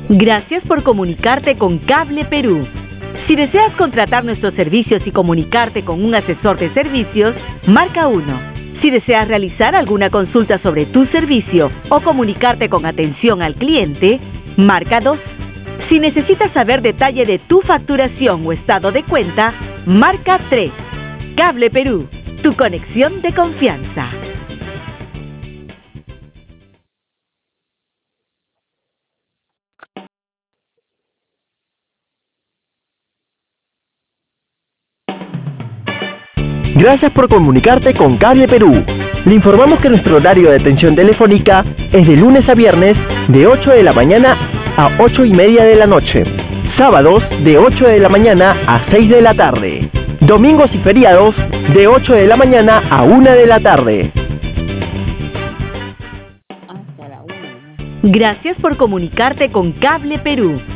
Gracias por comunicarte con Cable Perú. Si deseas contratar nuestros servicios y comunicarte con un asesor de servicios, marca 1. Si deseas realizar alguna consulta sobre tu servicio o comunicarte con atención al cliente, marca 2. Si necesitas saber detalle de tu facturación o estado de cuenta, marca 3. Cable Perú, tu conexión de confianza. Gracias por comunicarte con Cable Perú. Le informamos que nuestro horario de atención telefónica es de lunes a viernes de 8 de la mañana a 8:30 de la noche. Sábados de 8 de la mañana a 6 de la tarde. Domingos y feriados de 8 de la mañana a 1 de la tarde. Gracias por comunicarte con Cable Perú.